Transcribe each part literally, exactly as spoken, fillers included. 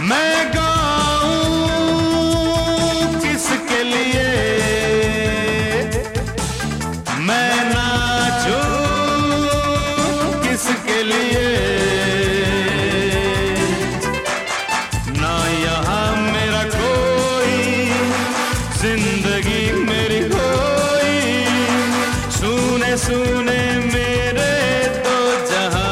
मैं गाऊं किसके लिए, मैं नाचूं किसके लिए। ना यहाँ मेरा कोई, जिंदगी मेरी कोई, सुने सुने मेरे दो जहां।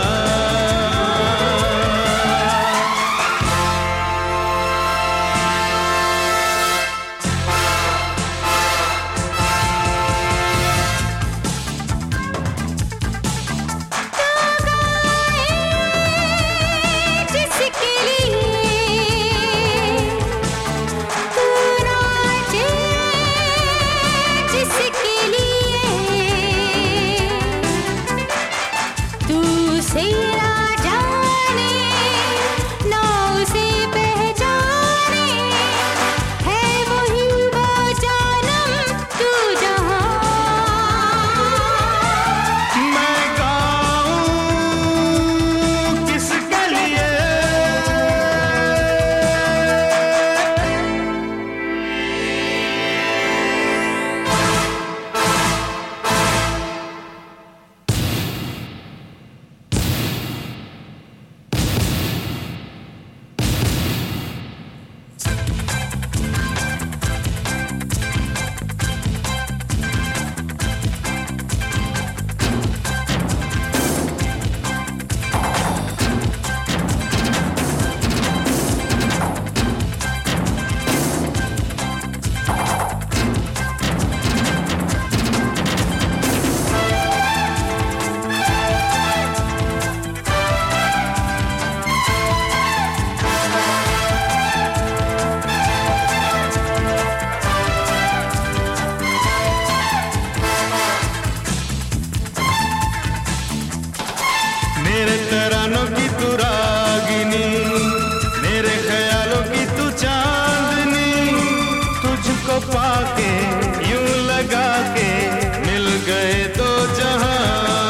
मेरे तरानों की तू रागिनी, मेरे ख्यालों की तू चांदनी, तुझको पाके यूं लगा के मिल गए दो जहां।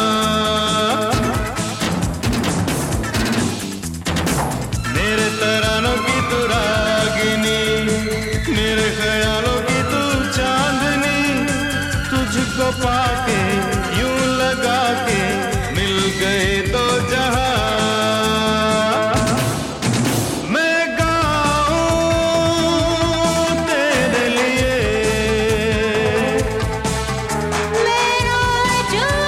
मेरे तरानों की तू रागिनी, मेरे ख्यालों की तू चांदनी, तुझको पाके यूं लगा के मिल गए दो जहां। मैं गाऊं तेरे लिए, मैं नाचूं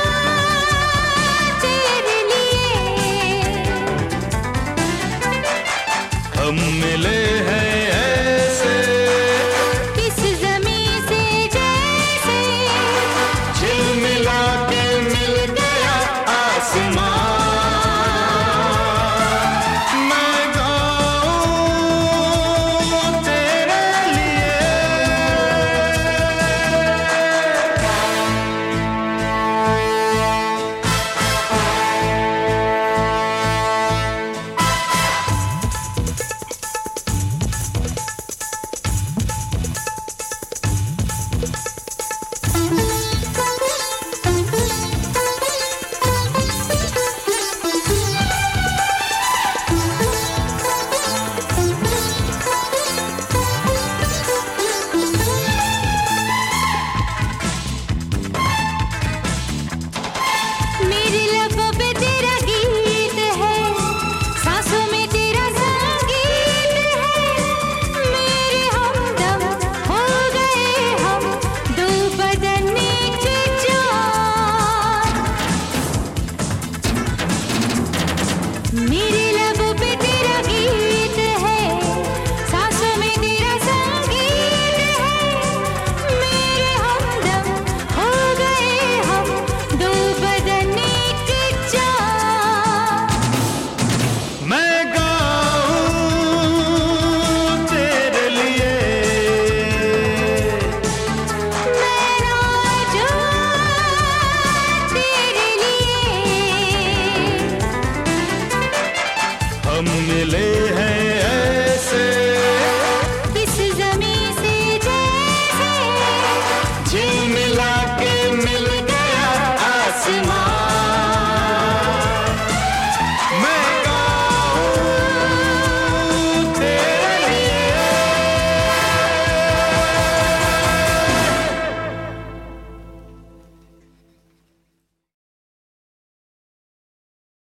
तेरे लिए। हम मिले